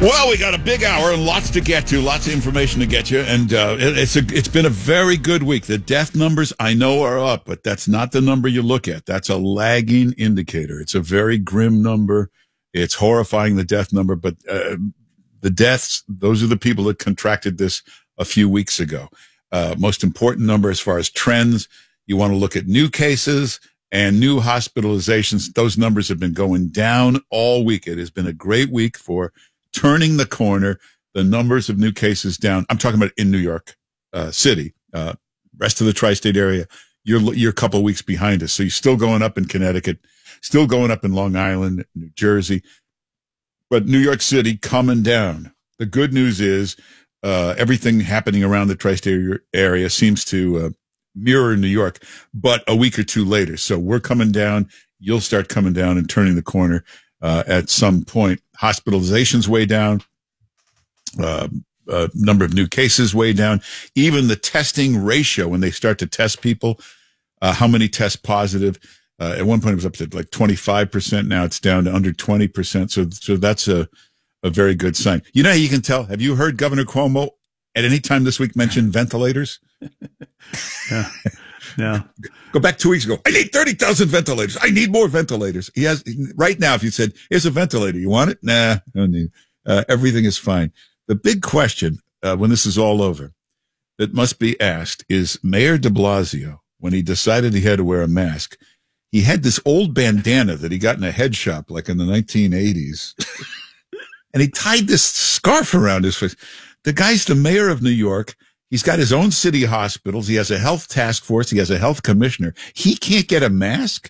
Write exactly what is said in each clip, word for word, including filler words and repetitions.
Well, we got a big hour and lots to get to, lots of information to get you, and uh, it, it's a, it's been a very good week. The death numbers, I know, are up, but that's not the number you look at. That's a lagging indicator. It's a very grim number. It's horrifying, the death number, but uh, the deaths, those are the people that contracted this a few weeks ago. Uh, most important number as far as trends, you want to look at new cases and new hospitalizations. Those numbers have been going down all week. It has been a great week for turning the corner, the numbers of new cases down. I'm talking about in New York uh, City. Uh, rest of the tri-state area, you're you're a couple of weeks behind us. So you're still going up in Connecticut, still going up in Long Island, New Jersey. But New York City coming down. The good news is uh, everything happening around the tri-state area seems to uh, mirror New York, but a week or two later. So we're coming down. You'll start coming down and turning the corner uh, at some point. Hospitalizations way down, uh, uh, number of new cases way down. Even the testing ratio, when they start to test people, uh, how many test positive? Uh, at one point it was up to like twenty-five percent. Now it's down to under twenty percent. So, so that's a, a very good sign. You know how you can tell? Have you heard Governor Cuomo at any time this week mention ventilators? Yeah. Yeah. Go back two weeks ago. I need thirty thousand ventilators. I need more ventilators. He has right now. If you said, here's a ventilator, you want it? Nah, don't need it. Uh, everything is fine. The big question, uh, when this is all over, that must be asked is Mayor de Blasio, when he decided he had to wear a mask, he had this old bandana that he got in a head shop, like in the nineteen eighties. And he tied this scarf around his face. The guy's the mayor of New York. He's got his own city hospitals. He has a health task force. He has a health commissioner. He can't get a mask.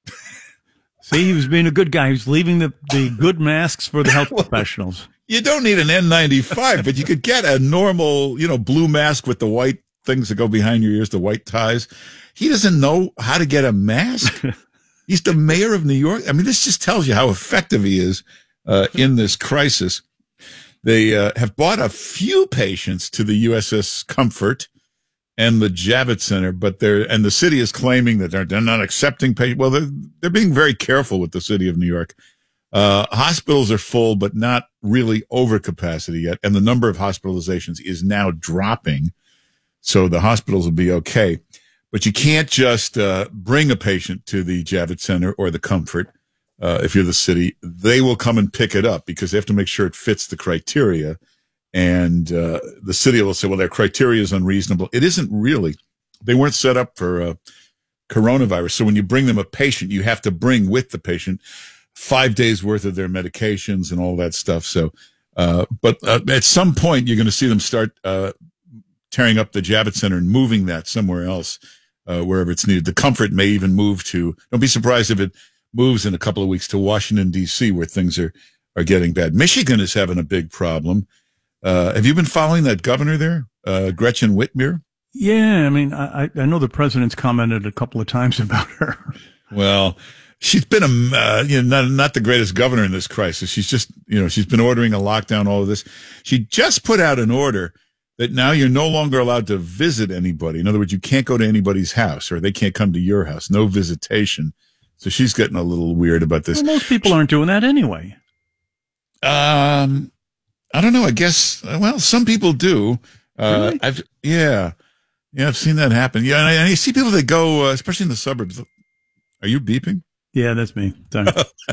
See, he was being a good guy. He was leaving the, the good masks for the health professionals. You don't need an N ninety-five, but you could get a normal, you know, blue mask with the white things that go behind your ears, the white ties. He doesn't know how to get a mask. He's the mayor of New York. I mean, this just tells you how effective he is uh, in this crisis. They uh, have brought a few patients to the U S S Comfort and the Javits Center, but they're, and the city is claiming that they're, they're not accepting patients. Well, they're, they're being very careful with the city of New York. Uh, hospitals are full, but not really over capacity yet. And the number of hospitalizations is now dropping. So the hospitals will be okay. But you can't just uh, bring a patient to the Javits Center or the Comfort. Uh, if you're the city, they will come and pick it up because they have to make sure it fits the criteria. And uh, the city will say, well, their criteria is unreasonable. It isn't really. They weren't set up for uh, coronavirus. So when you bring them a patient, you have to bring with the patient five days worth of their medications and all that stuff. So, uh, but uh, at some point, you're going to see them start uh, tearing up the Javits Center and moving that somewhere else, uh, wherever it's needed. The Comfort may even move to, don't be surprised if it moves in a couple of weeks to Washington, D C, where things are, are getting bad. Michigan is having a big problem. Uh, have you been following that governor there, uh, Gretchen Whitmer? Yeah, I mean, I, I know the president's commented a couple of times about her. Well, she's been a, uh, you know, not, not the greatest governor in this crisis. She's just, you know, she's been ordering a lockdown, all of this. She just put out an order that now you're no longer allowed to visit anybody. In other words, you can't go to anybody's house or they can't come to your house. No visitation. So she's getting a little weird about this. Well, most people aren't doing that anyway. Um, I don't know. I guess, well, some people do. Uh, Really? I've, yeah. Yeah, I've seen that happen. Yeah. And I, and you see people that go, uh, especially in the suburbs. Are you beeping? Yeah, that's me. Sorry.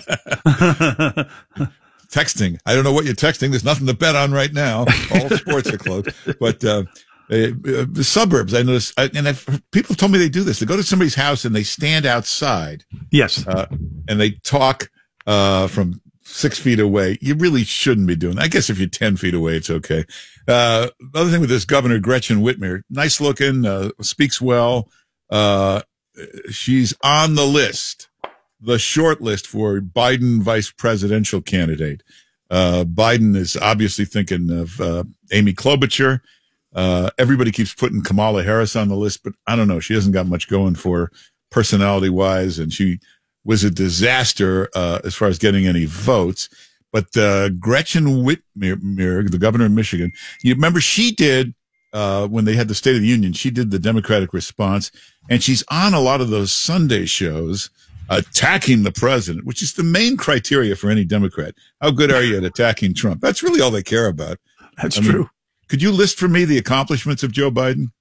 Texting. I don't know what you're texting. There's nothing to bet on right now. All sports are closed. But, uh, Uh, the suburbs, I noticed, and I've, people told me they do this. They go to somebody's house and they stand outside. Yes. Uh, and they talk uh, from six feet away. You really shouldn't be doing that. I guess if you're ten feet away, it's okay. Uh, another thing with this Governor Gretchen Whitmer, nice looking, uh, speaks well. Uh, she's on the list, the short list for Biden vice presidential candidate. Uh, Biden is obviously thinking of uh, Amy Klobuchar. Uh, everybody keeps putting Kamala Harris on the list, but I don't know. She hasn't got much going for her personality wise, and she was a disaster, uh, as far as getting any votes. But, uh, Gretchen Whitmer, the governor of Michigan, you remember she did, uh, when they had the State of the Union, she did the Democratic response, and she's on a lot of those Sunday shows. attacking the president, which is the main criteria for any Democrat. How good are you at attacking Trump? That's really all they care about. That's I mean, true. could you list for me the accomplishments of Joe Biden?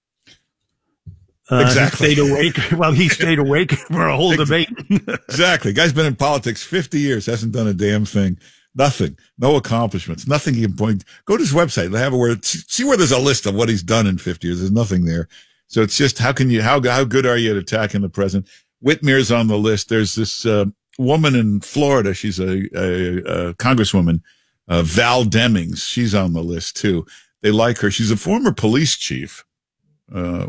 Uh, exactly. He stayed awake. Well, he stayed awake for a whole debate. Exactly. Guy's been in politics fifty years, hasn't done a damn thing. Nothing. No accomplishments. Nothing he can point. Go to his website. Have a word. See where there's a list of what he's done in fifty years. There's nothing there. So it's just, how can you, how, how good are you at attacking the president? Whitmer's on the list. There's this, uh, woman in Florida. She's a, a, a congresswoman, uh, Val Demings. She's on the list too. They like her. She's a former police chief, uh,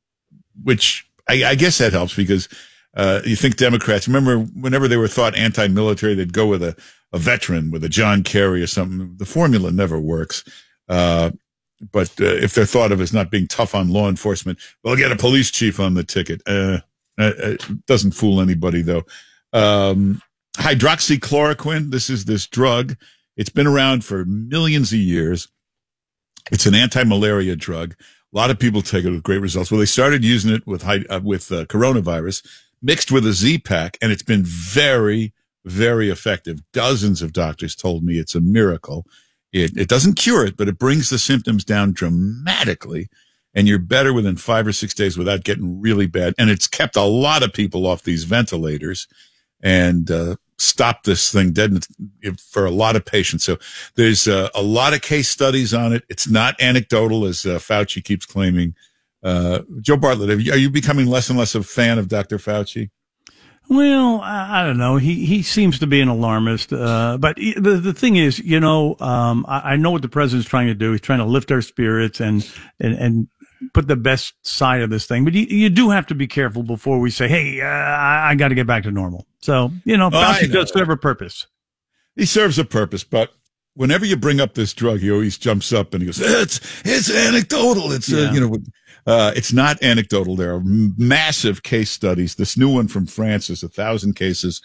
which I, I guess that helps because, uh, you think Democrats, remember whenever they were thought anti-military, they'd go with a, a veteran, with a John Kerry or something. The formula never works. Uh, but, uh, if they're thought of as not being tough on law enforcement, we'll get a police chief on the ticket. Uh, it doesn't fool anybody though. Um, hydroxychloroquine. This is this drug. It's been around for millions of years. It's an anti-malaria drug. A lot of people take it with great results. Well, they started using it with uh, with uh, coronavirus mixed with a Z-Pak, and it's been very, very effective. Dozens of doctors told me it's a miracle. It, it doesn't cure it, but it brings the symptoms down dramatically, and you're better within five or six days without getting really bad. And it's kept a lot of people off these ventilators and uh, stopped this thing dead for a lot of patients. So there's uh, a lot of case studies on it. It's not anecdotal, as uh, Fauci keeps claiming. Uh, Joe Bartlett, are you, are you becoming less and less a fan of Doctor Fauci? Well, I, I don't know. He he seems to be an alarmist. Uh, but he, the the thing is, you know, um, I, I know what the president's trying to do. He's trying to lift our spirits and and and put the best side of this thing. But you, you do have to be careful before we say, hey, uh, I, I got to get back to normal. So, you know, Fauci know. does serve a purpose. He serves a purpose, but whenever you bring up this drug, he always jumps up and he goes, it's, it's anecdotal. It's, yeah. uh, you know, uh, it's not anecdotal. There are massive case studies. This new one from France is a thousand cases,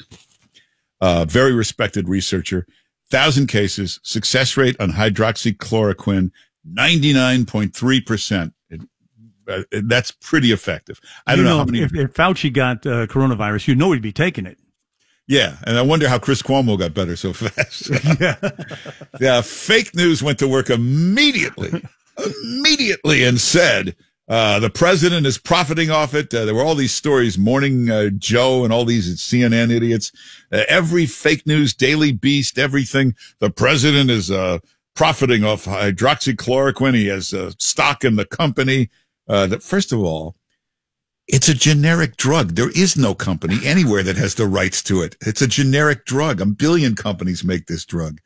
uh, very respected researcher, thousand cases, success rate on hydroxychloroquine, ninety-nine point three percent. It, uh, that's pretty effective. I don't you know, know how many. If, if Fauci got uh, coronavirus, you know he'd be taking it. Yeah, and I wonder how Chris Cuomo got better so fast. yeah. yeah, fake news went to work immediately, immediately and said, uh, the president is profiting off it. Uh, there were all these stories, Morning uh, Joe and all these C N N idiots. Uh, every fake news, Daily Beast, everything. The president is uh, profiting off hydroxychloroquine. He has uh, stock in the company. Uh, that first of all, it's a generic drug. There is no company anywhere that has the rights to it. It's a generic drug. A billion companies make this drug.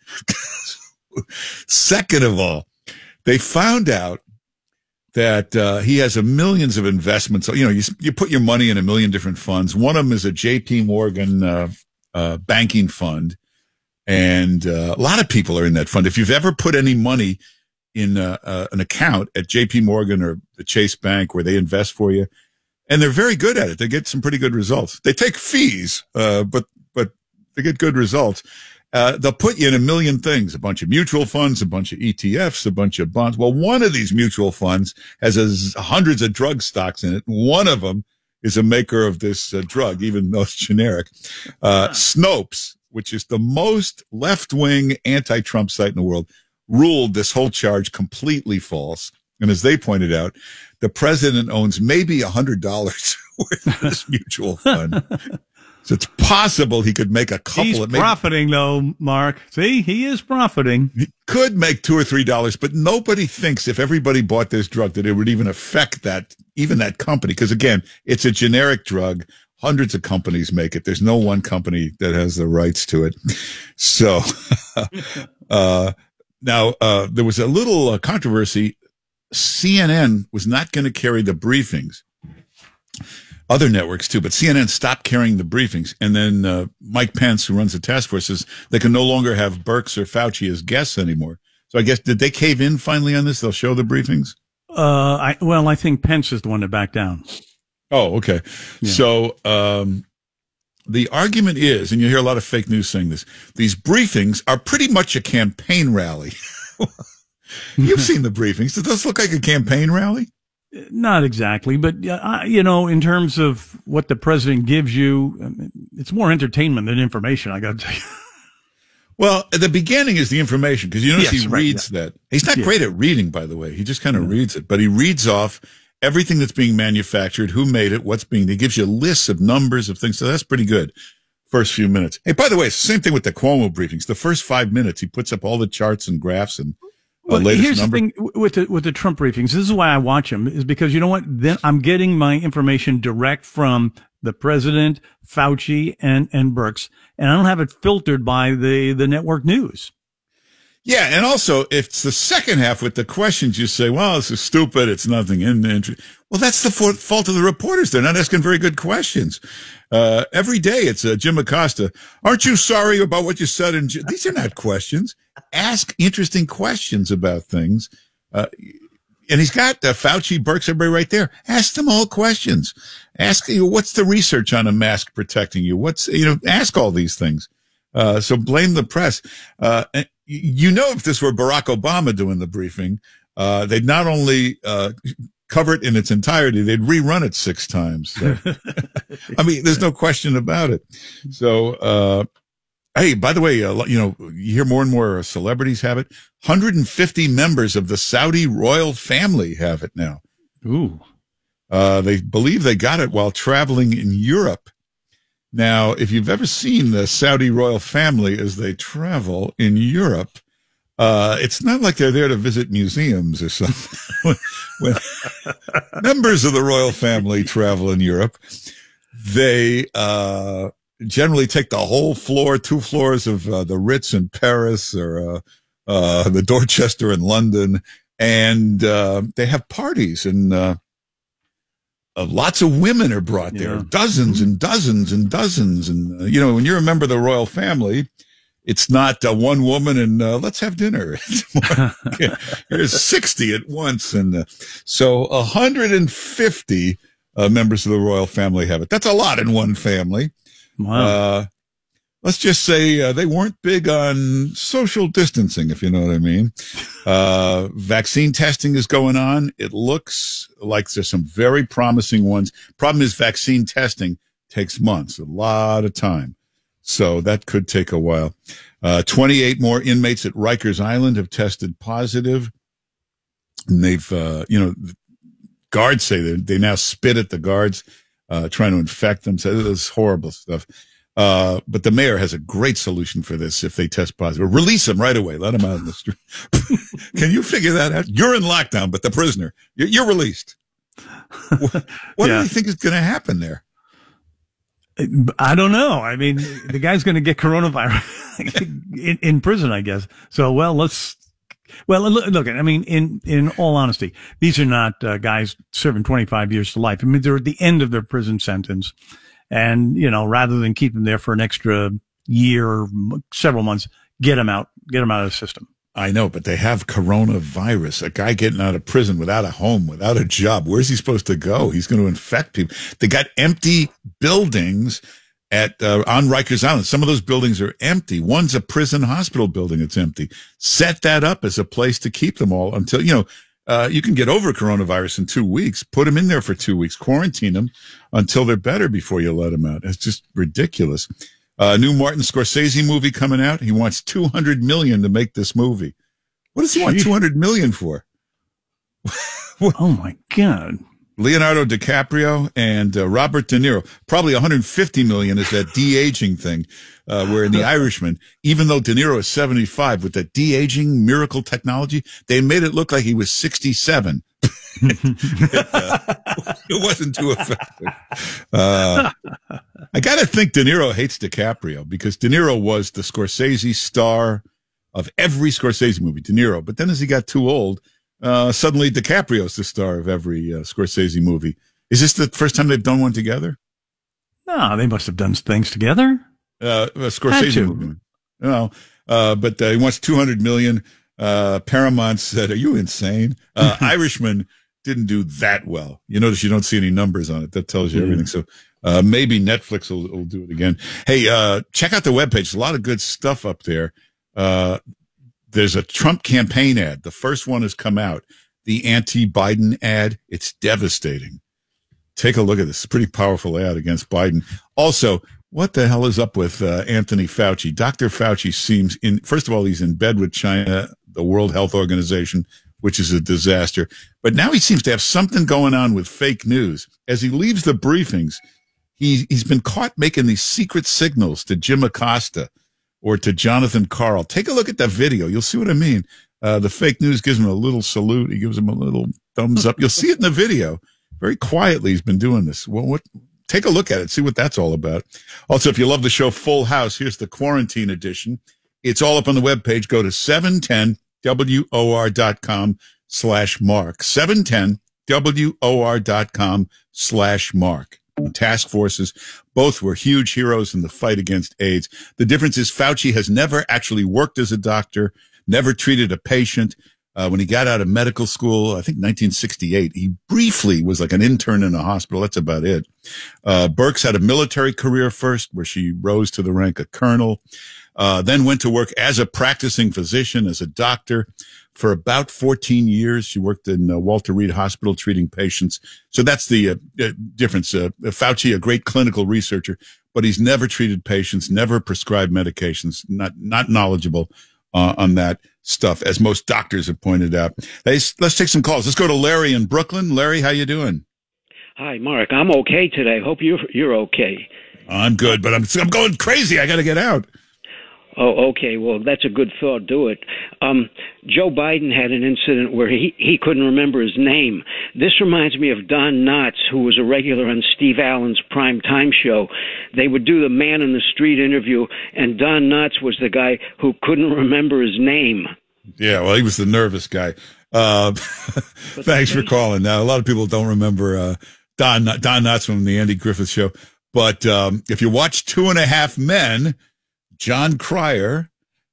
Second of all, they found out that uh, he has a millions of investments. You know, you, you put your money in a million different funds. One of them is a J P Morgan uh, uh, banking fund. And uh, a lot of people are in that fund. If you've ever put any money in uh, uh, an account at J P Morgan or the Chase Bank where they invest for you, and they're very good at it. They get some pretty good results. They take fees, uh, but, but they get good results. Uh, they'll put you in a million things, a bunch of mutual funds, a bunch of E T Fs, a bunch of bonds. Well, one of these mutual funds has a, hundreds of drug stocks in it. One of them is a maker of this uh, drug, even though it's generic. Uh, Snopes, which is the most left-wing anti-Trump site in the world, ruled this whole charge completely false. And as they pointed out, the president owns maybe a hundred dollars worth of this mutual fund. So it's possible he could make a couple He's of maybe, profiting though, Mark. See, he is profiting. He could make two or three dollars, but nobody thinks if everybody bought this drug that it would even affect that, even that company. Because again, it's a generic drug. Hundreds of companies make it. There's no one company that has the rights to it. So, uh, now, uh, there was a little uh, controversy. C N N was not going to carry the briefings. Other networks too, but C N N stopped carrying the briefings. And then uh, Mike Pence, who runs the task force, says they can no longer have Birx or Fauci as guests anymore. So I guess, did they cave in finally on this? They'll show the briefings? Uh, I, well, I think Pence is the one that backed down. Oh, okay. Yeah. So um, the argument is, and you hear a lot of fake news saying this, these briefings are pretty much a campaign rally. You've seen the briefings. Does this look like a campaign rally? Not exactly, but uh, you know, in terms of what the president gives you, I mean, it's more entertainment than information. I got to tell you. Well, at the beginning is the information, because you notice Yes, he right, reads yeah. that. He's not Yeah. great at reading, by the way. He just kind of Yeah. reads it, but he reads off everything that's being manufactured, who made it, what's being, he gives you lists of numbers of things. So that's pretty good. First few minutes. Hey, by the way, it's the same thing with the Cuomo briefings. The first five minutes, he puts up all the charts and graphs and uh, Well, latest here's number. the thing with the with the Trump briefings. This is why I watch them, is because you know what? Then I'm getting my information direct from the president, Fauci, and and Birx, and I don't have it filtered by the the network news. Yeah, and also, if it's the second half with the questions, you say, well, this is stupid, it's nothing in inter-. Well, that's the for- fault of the reporters. They're not asking very good questions. Uh, every day it's uh, Jim Acosta. Aren't you sorry about what you said? In J-? These are not questions. Ask interesting questions about things. Uh, and he's got uh, Fauci, Birx, everybody right there. Ask them all questions. Ask, you know, what's the research on a mask protecting you? What's, you know, ask all these things. Uh, so blame the press. Uh, you know, if this were Barack Obama doing the briefing, uh, they'd not only, uh, cover it in its entirety, they'd rerun it six times. So. I mean, there's no question about it. So, uh, hey, by the way, uh, you know, you hear more and more celebrities have it. one hundred fifty members of the Saudi royal family have it now. Ooh. Uh, they believe they got it while traveling in Europe. Now, if you've ever seen the Saudi royal family as they travel in Europe, uh, it's not like they're there to visit museums or something. When members of the royal family travel in Europe, they uh, generally take the whole floor, two floors of uh, the Ritz in Paris or uh, uh, the Dorchester in London, and uh, they have parties and uh, Uh, lots of women are brought there, Yeah. dozens and dozens and dozens. And, uh, you know, when you're a member of the royal family, it's not uh, one woman and uh, let's have dinner. There's sixty at once. And uh, so one hundred fifty uh, members of the royal family have it. That's a lot in one family. Wow. Uh, let's just say uh, they weren't big on social distancing, if you know what I mean. Uh, vaccine testing is going on. It looks like there's some very promising ones. Problem is vaccine testing takes months, a lot of time. So that could take a while. Uh, twenty-eight more inmates at Rikers Island have tested positive. And they've, uh, you know, guards say they, they now spit at the guards, uh, trying to infect them. So this is horrible stuff. Uh, but the mayor has a great solution for this if they test positive. Release them right away. Let them out in the street. Can you figure that out? You're in lockdown, but the prisoner, you're, you're released. What, what Yeah. do you think is going to happen there? I don't know. I mean, the guy's going to get coronavirus in, in prison, I guess. So, well, let's, well, look, look, I mean, in, in all honesty, these are not uh, guys serving twenty-five years to life. I mean, they're at the end of their prison sentence. And, you know, rather than keep them there for an extra year or several months, get them out, get them out of the system. I know, but they have coronavirus. A guy getting out of prison without a home, without a job. Where's he supposed to go? He's going to infect people. They got empty buildings at uh, on Rikers Island. Some of those buildings are empty. One's a prison hospital building. It's empty. Set that up as a place to keep them all until, you know, uh, you can get over coronavirus in two weeks. Put them in there for two weeks. Quarantine them until they're better before you let them out. It's just ridiculous. A uh, new Martin Scorsese movie coming out. He wants two hundred million dollars to make this movie. What does he want Gee. two hundred million dollars for? Oh my God. Leonardo DiCaprio and uh, Robert De Niro. Probably one hundred fifty million dollars is that de-aging thing, uh, where in The Irishman, even though De Niro is seventy-five, with that de-aging miracle technology, they made it look like he was sixty-seven. it, uh, it wasn't too effective. Uh, I got to think De Niro hates DiCaprio because De Niro was the Scorsese star of every Scorsese movie, De Niro. But then as he got too old, uh, suddenly DiCaprio's the star of every uh, Scorsese movie. Is this the first time they've done one together? No, they must have done things together. Uh, a Scorsese to. movie. No, uh, but uh, he wants two hundred million dollars. Uh, Paramount said, are you insane? Uh, Irishman didn't do that well. You notice you don't see any numbers on it. That tells you Yeah. everything. So, uh, maybe Netflix will, will do it again. Hey, uh, check out the webpage. There's a lot of good stuff up there. Uh, there's a Trump campaign ad. The first one has come out. the anti-Biden ad. It's devastating. Take a look at this. It's a pretty powerful ad against Biden. Also, what the hell is up with uh, Anthony Fauci? Doctor Fauci seems in, first of all, he's in bed with China, the World Health Organization, which is a disaster. But now he seems to have something going on with fake news. As he leaves the briefings, he, he's been caught making these secret signals to Jim Acosta or to Jonathan Karl. Take a look at that video. You'll see what I mean. Uh, the fake news gives him a little salute. He gives him a little thumbs up. You'll see it in the video. Very quietly, he's been doing this. Well, what? Take a look at it. See what that's all about. Also, if you love the show Full House, here's the quarantine edition. It's all up on the webpage. Go to seven ten W O R dot com slash Mark. seven ten W O R dot com slash Mark. Task forces, both were huge heroes in the fight against AIDS. The difference is Fauci has never actually worked as a doctor, never treated a patient. Uh, when he got out of medical school, I think nineteen sixty-eight, he briefly was like an intern in a hospital. That's about it. Uh, Birx had a military career first, where she rose to the rank of colonel, uh, then went to work as a practicing physician, as a doctor. For about fourteen years, she worked in uh, Walter Reed Hospital treating patients. So that's the uh, uh, difference. Uh, Fauci, a great clinical researcher, but he's never treated patients, never prescribed medications, not, not knowledgeable uh, on that stuff, as most doctors have pointed out. Let's, let's take some calls. Let's go to Larry in Brooklyn. Larry, how you doing? Hi, Mark. I'm okay today. Hope you're you're okay. I'm good, but I'm I'm going crazy. I got to get out. Oh, okay. Well, that's a good thought. Do it. Um, Joe Biden had an incident where he, he couldn't remember his name. This reminds me of Don Knotts, who was a regular on Steve Allen's prime time show. They would do the man in the street interview, and Don Knotts was the guy who couldn't remember his name. Yeah, well, he was the nervous guy. Uh, thanks for calling. Now, a lot of people don't remember uh, Don Don Knotts from the Andy Griffith Show. But um, if you watch Two and a Half Men, John Cryer,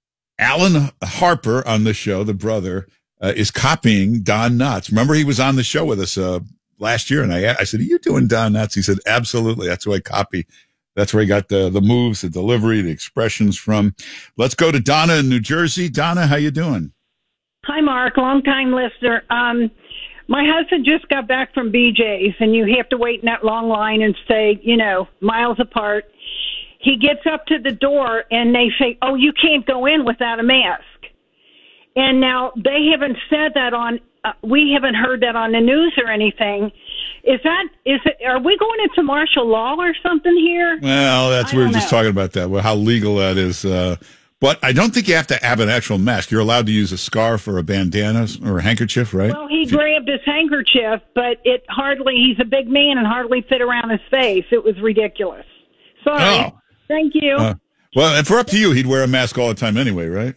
Alan Harper on the show, the brother, uh, is copying Don Knotts. Remember, he was on the show with us uh, last year, and I I said, "Are you doing Don Knotts?" He said, "Absolutely. That's who I copy. That's where he got the the moves, the delivery, the expressions from." Let's go to Donna in New Jersey. Donna, how you doing? Hi, Mark. Long-time listener. Um, my husband just got back from B J's, and you have to wait in that long line and stay, you know, miles apart. He gets up to the door, and they say, "Oh, you can't go in without a mask." And now they haven't said that on. Uh, we haven't heard that on the news or anything. Is that is it? Are we going into martial law or something here? Well, that's I we were don't just know. talking about that. Well, how legal that is. Uh, but I don't think you have to have an actual mask. You're allowed to use a scarf or a bandana or a handkerchief, right? Well, he grabbed his handkerchief, but it hardly. He's a big man and hardly fit around his face. It was ridiculous. Sorry. Oh. Thank you. Uh, well, if we're up to you, he'd wear a mask all the time anyway, right?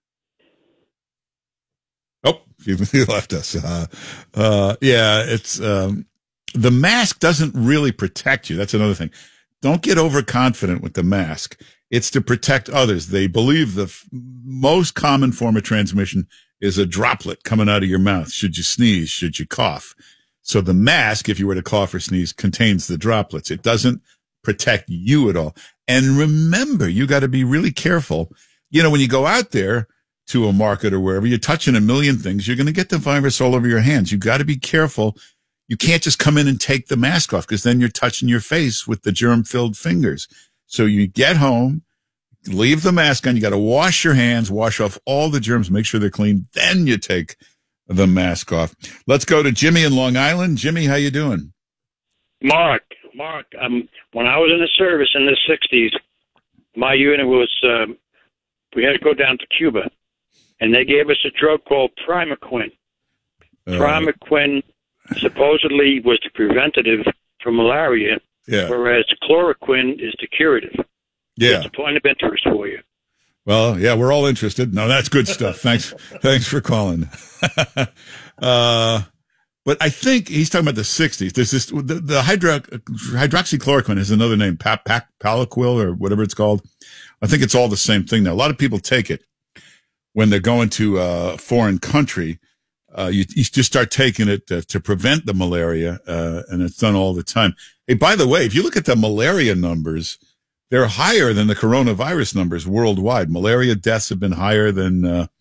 Oh, he, he left us. Uh, uh, yeah, it's um, the mask doesn't really protect you. That's another thing. Don't get overconfident with the mask. It's to protect others. They believe the f- most common form of transmission is a droplet coming out of your mouth. Should you sneeze? Should you cough? So the mask, if you were to cough or sneeze, contains the droplets. It doesn't protect you at all. And remember, you got to be really careful. You know, when you go out there to a market or wherever, you're touching a million things. You're going to get the virus all over your hands. You got to be careful. You can't just come in and take the mask off, because then you're touching your face with the germ-filled fingers. So you get home, leave the mask on. You got to wash your hands, wash off all the germs, make sure they're clean. Then you take the mask off. Let's go to Jimmy in Long Island. Jimmy, how you doing? Mark, Mark, um, when I was in the service in the sixties, my unit was, um, we had to go down to Cuba, and they gave us a drug called Primaquine. Uh, Primaquine supposedly was the preventative for malaria, yeah. whereas chloroquine is the curative. Yeah. It's a point of interest for you. Well, yeah, we're all interested. No, that's good stuff. Thanks. Thanks for calling. uh, But I think he's talking about the sixties. There's this, the, the hydro, hydroxychloroquine is another name, pa, pa, Palaquil or whatever it's called. I think it's all the same thing now. A lot of people take it when they're going to a foreign country. Uh, you, you just start taking it uh, to prevent the malaria, uh, and it's done all the time. Hey, by the way, if you look at the malaria numbers, they're higher than the coronavirus numbers worldwide. Malaria deaths have been higher than, uh,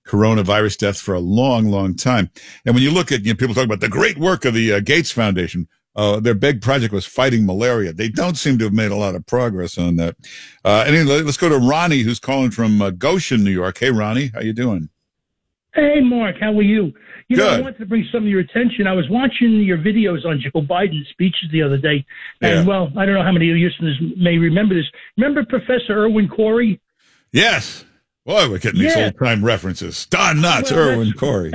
coronavirus deaths for a long, long time. And when you look at, you know, people talk about the great work of the uh, Gates Foundation, uh, their big project was fighting malaria. They don't seem to have made a lot of progress on that. Uh, anyway, let's go to Ronnie, who's calling from uh, Goshen, New York. Hey, Ronnie, how you doing? Hey, Mark, how are you? You know, Good. I wanted to bring some of your attention. I was watching your videos on Joe Biden's speeches the other day, and, Yeah. well, I don't know how many of your listeners may remember this. Remember Professor Erwin Corey? Yes. Boy, we're getting these Yeah. old-time references. Don Knotts, Well, Erwin that's- Corey.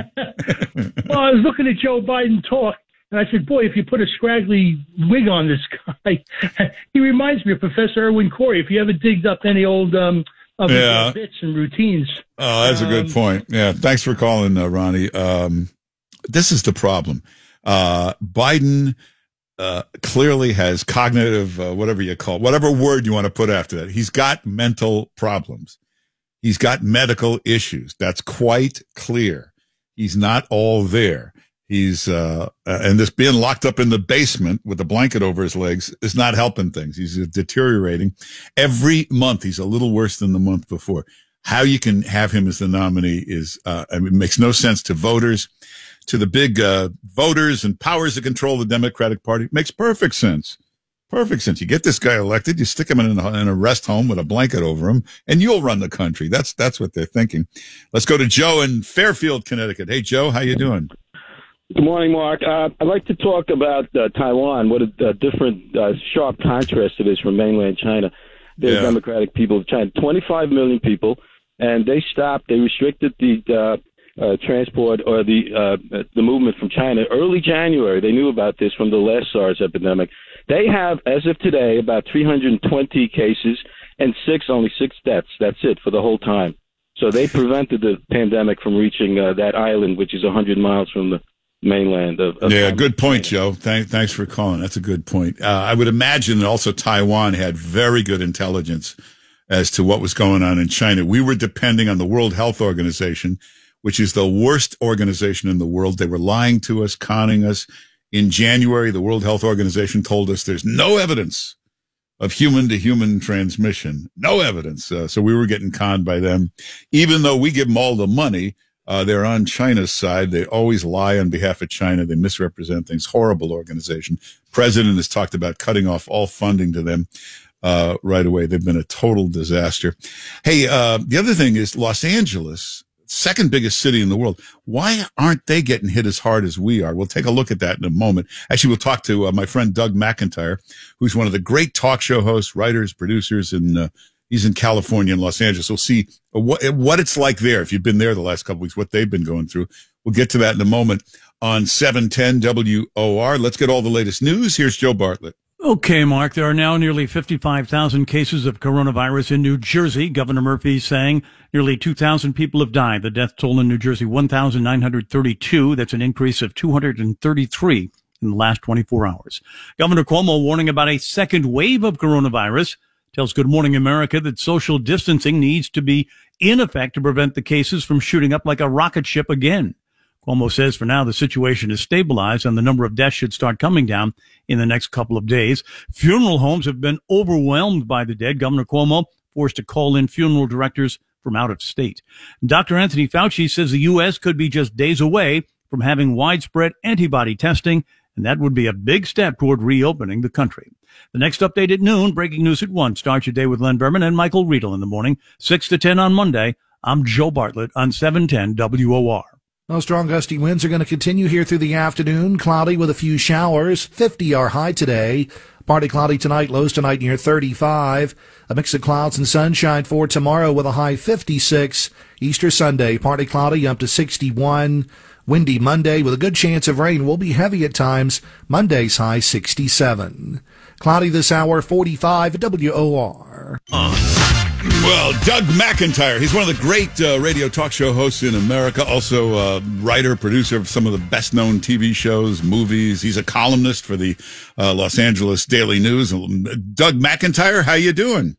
Well, I was looking at Joe Biden talk, and I said, boy, if you put a scraggly wig on this guy, he reminds me of Professor Erwin Corey, if you ever digged up any old um, of his Yeah. uh, bits and routines. Oh, that's a good Um, point. Yeah. Thanks for calling, uh, Ronnie. Um, this is the problem. Uh, Biden, uh, clearly has cognitive, uh, whatever you call it, whatever word you want to put after that. He's got mental problems. He's got medical issues. That's quite clear. He's not all there. He's, uh, uh, and this being locked up in the basement with a blanket over his legs is not helping things. He's deteriorating. Every month, he's a little worse than the month before. How you can have him as the nominee is, uh, I mean, it makes no sense to voters, to the big, uh, voters and powers that control the Democratic Party. It makes perfect sense. Perfect sense. You get this guy elected, you stick him in a, in a rest home with a blanket over him, and you'll run the country. That's, that's what they're thinking. Let's go to Joe in Fairfield, Connecticut. Hey, Joe, how you doing? Good morning, Mark. Uh, I'd like to talk about uh, Taiwan, what a, a different, uh, sharp contrast it is from mainland China. They're Yeah. democratic people of China, twenty-five million people, and they stopped, they restricted the uh, uh, transport or the uh, the movement from China early January. They knew about this from the last SARS epidemic. They have, as of today, about three hundred twenty cases and six, only six deaths. That's it for the whole time. So they prevented the pandemic from reaching uh, that island, which is one hundred miles from the mainland of, of Yeah, China. good point, Joe. Thank, thanks for calling. That's a good point. Uh, I would imagine that also Taiwan had very good intelligence as to what was going on in China. We were depending on the World Health Organization, which is the worst organization in the world. They were lying to us, conning us. In January, the World Health Organization told us there's no evidence of human-to-human transmission. No evidence. Uh, so we were getting conned by them. Even though we give them all the money, uh, they're on China's side. They always lie on behalf of China. They misrepresent things. Horrible organization. President has talked about cutting off all funding to them uh, right away. They've been a total disaster. Hey, uh, the other thing is Los Angeles, second biggest city in the world. Why aren't they getting hit as hard as we are? We'll take a look at that in a moment. Actually, we'll talk to uh, my friend Doug McIntyre, who's one of the great talk show hosts, writers, producers, and uh, he's in California and Los Angeles. We'll see what, what it's like there. If you've been there the last couple of weeks, what they've been going through. We'll get to that in a moment on seven ten W O R. Let's get all the latest news. Here's Joe Bartlett. Okay, Mark, there are now nearly fifty-five thousand cases of coronavirus in New Jersey. Governor Murphy is saying nearly two thousand people have died. The death toll in New Jersey, one thousand nine hundred thirty-two. That's an increase of two hundred thirty-three in the last twenty-four hours. Governor Cuomo warning about a second wave of coronavirus. Tells Good Morning America that social distancing needs to be in effect to prevent the cases from shooting up like a rocket ship again. Cuomo says for now the situation is stabilized and the number of deaths should start coming down in the next couple of days. Funeral homes have been overwhelmed by the dead. Governor Cuomo forced to call in funeral directors from out of state. Doctor Anthony Fauci says the U S could be just days away from having widespread antibody testing, and that would be a big step toward reopening the country. The next update at noon, breaking news at one. Start your day with Len Berman and Michael Riedel in the morning, six to ten on Monday. I'm Joe Bartlett on seven ten W O R. Those strong gusty winds are going to continue here through the afternoon. Cloudy with a few showers. fifty our high today. Partly cloudy tonight. Lows tonight near thirty-five. A mix of clouds and sunshine for tomorrow with a high fifty-six. Easter Sunday, partly cloudy up to sixty-one. Windy Monday with a good chance of rain. Will be heavy at times. Monday's high sixty-seven. Cloudy this hour, forty-five at W O R. Uh, well, Doug McIntyre, he's one of the great uh, radio talk show hosts in America, also a writer, producer of some of the best-known T V shows, movies. He's a columnist for the uh, Los Angeles Daily News. Doug McIntyre, how you doing?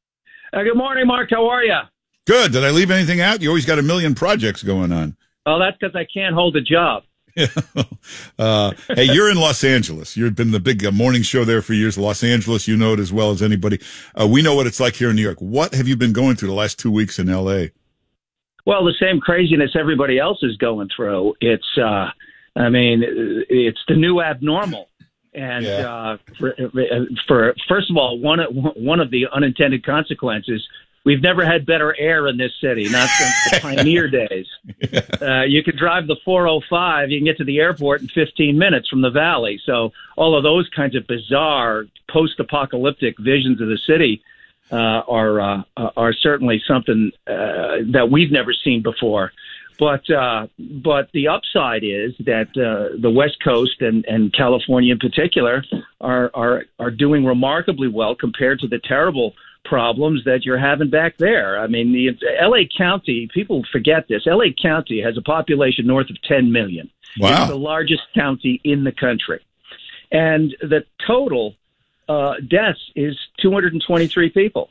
Uh, good morning, Mark. How are you? Good. Did I leave anything out? You always got a million projects going on. Oh, that's because I can't hold a job. uh, hey, you're in Los Angeles. You've been the big uh, morning show there for years. Los Angeles, you know it as well as anybody. Uh, we know what it's like here in New York. What have you been going through the last two weeks in L A? Well, the same craziness everybody else is going through. It's, uh, I mean, it's the new abnormal. And Yeah. uh, for, for first of all, one one of the unintended consequences, we've never had better air in this city, not since the pioneer days. Uh, you could drive the four oh five, you can get to the airport in fifteen minutes from the valley. So all of those kinds of bizarre post-apocalyptic visions of the city uh, are uh, are certainly something uh, that we've never seen before. But uh, but the upside is that uh, the West Coast and, and California in particular are, are are doing remarkably well compared to the terrible problems that you're having back there. I mean, the L A County, people forget this. L A County has a population north of ten million. Wow. It's the largest county in the country. And the total uh, deaths is two hundred twenty-three people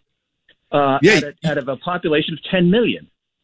uh, Yeah. out, of, out of a population of ten million.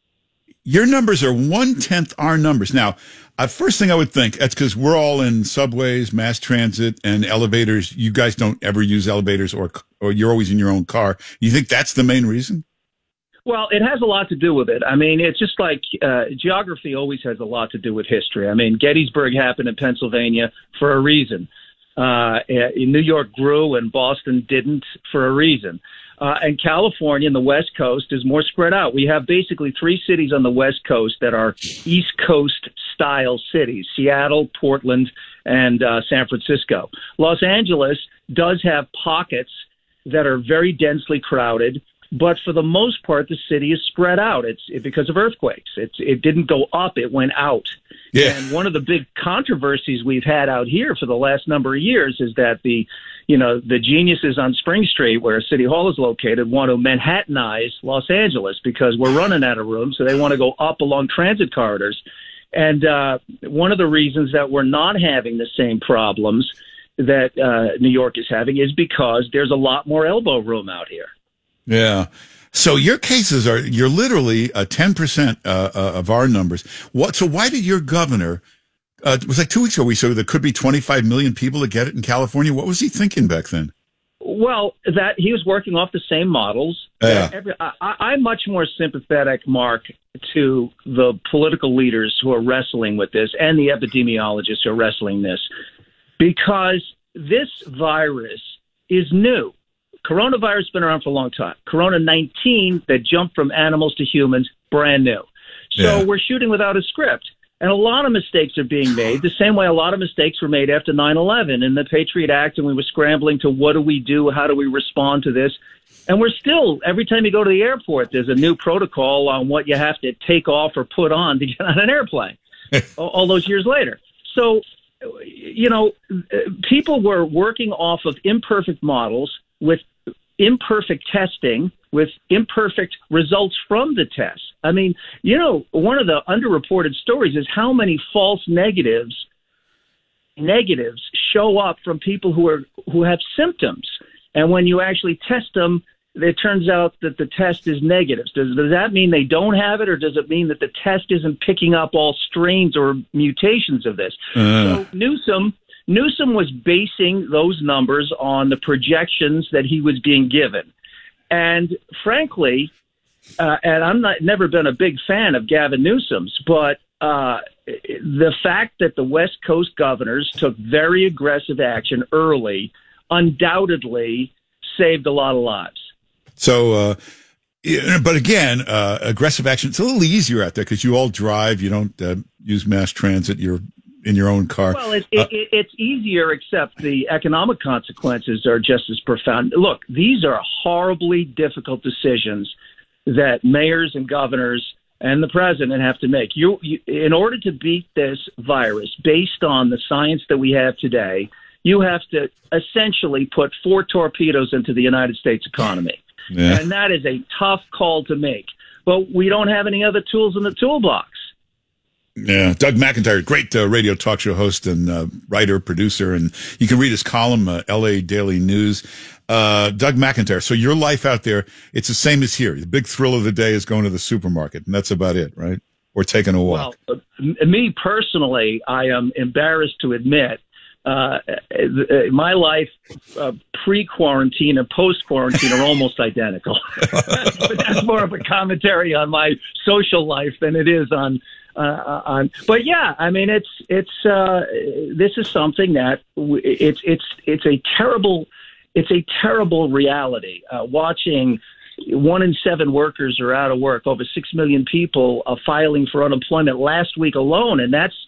Your numbers are one-tenth our numbers. Now, uh, first thing I would think, that's because we're all in subways, mass transit, and elevators. You guys don't ever use elevators, or or you're always in your own car. You think that's the main reason? Well, it has a lot to do with it. I mean, it's just like uh, geography always has a lot to do with history. I mean, Gettysburg happened in Pennsylvania for a reason. Uh, New York grew and Boston didn't for a reason. Uh, and California and the West Coast is more spread out. We have basically three cities on the West Coast that are East Coast style cities: Seattle, Portland, and uh, San Francisco. Los Angeles does have pockets that are very densely crowded, but for the most part, the city is spread out. It's it, because of earthquakes. It's, it didn't go up, it went out. Yeah. And one of the big controversies we've had out here for the last number of years is that the, you know, the geniuses on Spring Street, where City Hall is located, want to Manhattanize Los Angeles because we're running out of room, so they want to go up along transit corridors. And uh, one of the reasons that we're not having the same problems that uh, New York is having is because there's a lot more elbow room out here. Yeah. So your cases are, you're literally uh, ten percent uh, uh, of our numbers. What? So why did your governor, uh, it was like two weeks ago, we said there could be twenty-five million people that get it in California. What was he thinking back then? Well, that he was working off the same models. Yeah. Every, I, I'm much more sympathetic, Mark, to the political leaders who are wrestling with this and the epidemiologists who are wrestling this, because this virus is new. Coronavirus has been around for a long time. Corona nineteen that jumped from animals to humans, brand new. So Yeah. we're shooting without a script. And a lot of mistakes are being made, the same way a lot of mistakes were made after nine eleven in the Patriot Act, and we were scrambling to what do we do, how do we respond to this? And we're still, every time you go to the airport, there's a new protocol on what you have to take off or put on to get on an airplane all, all those years later. So, you know, people were working off of imperfect models with imperfect testing, with imperfect results from the test. I mean, you know, one of the underreported stories is how many false negatives negatives show up from people who are who have symptoms. And when you actually test them, it turns out that the test is negative. Does, does that mean they don't have it, or does it mean that the test isn't picking up all strains or mutations of this? Uh. So Newsom Newsom was basing those numbers on the projections that he was being given. And frankly, uh, and I'm not never been a big fan of Gavin Newsom's, but uh, the fact that the West Coast governors took very aggressive action early undoubtedly saved a lot of lives. So, uh, yeah, but again, uh, aggressive action, it's a little easier out there because you all drive, you don't uh, use mass transit, you're in your own car. Well, it, it, uh, it, it's easier, except the economic consequences are just as profound. Look, these are horribly difficult decisions that mayors and governors and the president have to make. You, you, in order to beat this virus, based on the science that we have today, you have to essentially put four torpedoes into the United States economy. Yeah. And that is a tough call to make. But we don't have any other tools in the toolbox. Yeah, Doug McIntyre, great uh, radio talk show host and uh, writer, producer, and you can read his column, uh, L A Daily News. Uh, Doug McIntyre, so your life out there, it's the same as here. The big thrill of the day is going to the supermarket, and that's about it, right? Or taking a walk. Well, uh, me personally, I am embarrassed to admit uh, my life uh, pre-quarantine and post-quarantine are almost identical. But that's more of a commentary on my social life than it is on uh, on. But yeah, I mean, it's it's uh, this is something that w- it's it's it's a terrible it's a terrible reality. Uh, watching one in seven workers are out of work. Over six million people are filing for unemployment last week alone, and that's.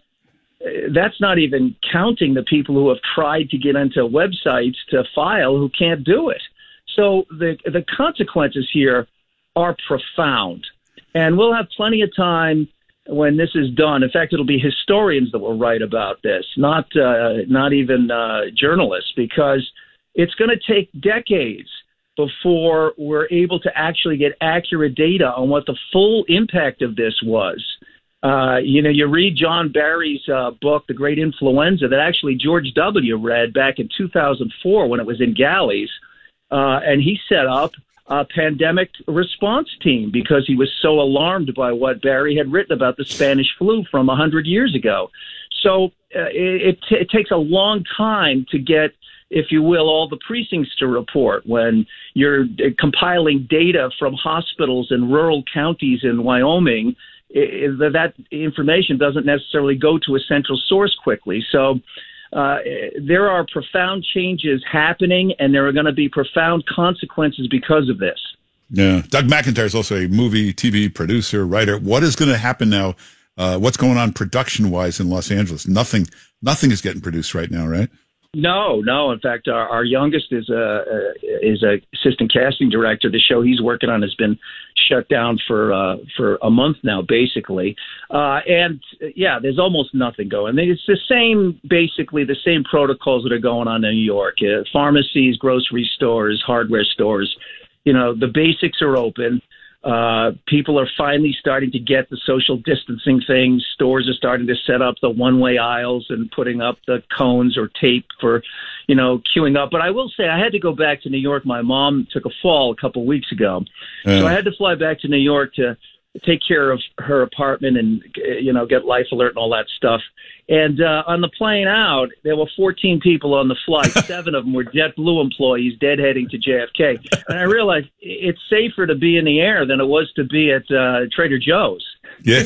That's not even counting the people who have tried to get into websites to file who can't do it. So the the consequences here are profound. And we'll have plenty of time when this is done. In fact, it'll be historians that will write about this, not uh, not even uh, journalists, because it's going to take decades before we're able to actually get accurate data on what the full impact of this was. Uh, you know, you read John Barry's uh, book, The Great Influenza, that actually George W. read back in two thousand four when it was in galleys, uh, and he set up a pandemic response team because he was so alarmed by what Barry had written about the Spanish flu from one hundred years ago. So uh, it, it, t- it takes a long time to get, if you will, all the precincts to report when you're uh, compiling data from hospitals in rural counties in Wyoming. It, that information doesn't necessarily go to a central source quickly. So uh, there are profound changes happening, and there are going to be profound consequences because of this. Yeah. Doug McIntyre is also a movie, T V producer, writer. What is going to happen now? Uh, what's going on production-wise in Los Angeles? Nothing, nothing is getting produced right now, right? No, no. In fact, our, our youngest is a is a assistant casting director. The show he's working on has been shut down for uh, for a month now, basically. Uh, and yeah, there's almost nothing going. It's the same, basically the same protocols that are going on in New York. Uh, pharmacies, grocery stores, hardware stores. You know, the basics are open. Uh, people are finally starting to get the social distancing things. Stores are starting to set up the one-way aisles and putting up the cones or tape for, you know, queuing up. But I will say I had to go back to New York. My mom took a fall a couple of weeks ago. Uh. So I had to fly back to New York to take care of her apartment and, you know, get Life Alert and all that stuff. And uh, on the plane out, there were fourteen people on the flight. Seven of them were JetBlue employees deadheading to J F K. And I realized it's safer to be in the air than it was to be at uh, Trader Joe's. Yeah.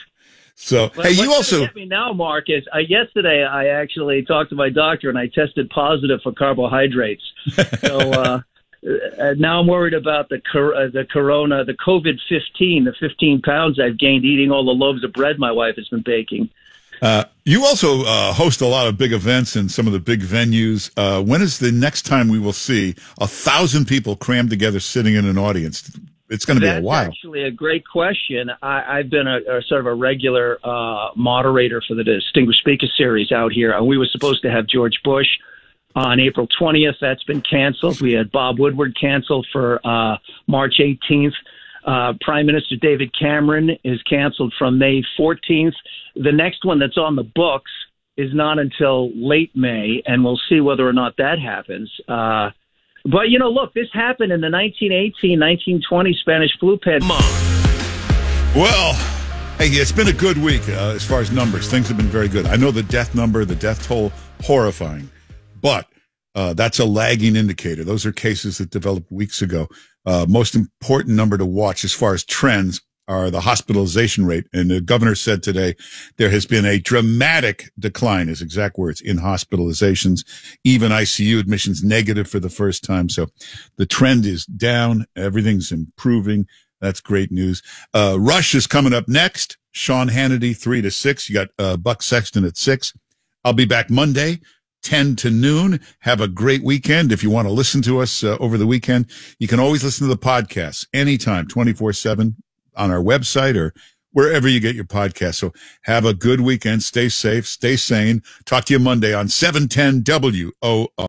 So, but hey, you also get me now, Mark, is uh, yesterday I actually talked to my doctor and I tested positive for carbohydrates. So uh, uh, now I'm worried about the cor- uh, the corona, the COVID fifteen, the fifteen pounds I've gained eating all the loaves of bread my wife has been baking. Uh, you also uh, host a lot of big events in some of the big venues. Uh, when is the next time we will see a thousand people crammed together sitting in an audience? It's going to be That's a while. That's actually a great question. I, I've been a, a sort of a regular uh, moderator for the Distinguished Speaker Series out here. And we were supposed to have George Bush on April twentieth. That's been canceled. We had Bob Woodward canceled for uh, March eighteenth. Uh, Prime Minister David Cameron is canceled from May fourteenth. The next one that's on the books is not until late May, and we'll see whether or not that happens. Uh, but, you know, look, this happened in the nineteen eighteen, nineteen twenty Spanish flu pandemic. Well, hey, it's been a good week uh, as far as numbers. Things have been very good. I know the death number, the death toll, horrifying, but uh, that's a lagging indicator. Those are cases that developed weeks ago. Uh, most important number to watch as far as trends are the hospitalization rate. And the governor said today there has been a dramatic decline, his exact words, in hospitalizations, even I C U admissions negative for the first time. So the trend is down. Everything's improving. That's great news. Uh, Rush is coming up next. Sean Hannity, three to six. You got uh, Buck Sexton at six. I'll be back Monday, ten to noon. Have a great weekend. If you want to listen to us uh, over the weekend, you can always listen to the podcast anytime, twenty-four seven on our website or wherever you get your podcast. So have a good weekend. Stay safe. Stay sane. Talk to you Monday on seven ten W O O.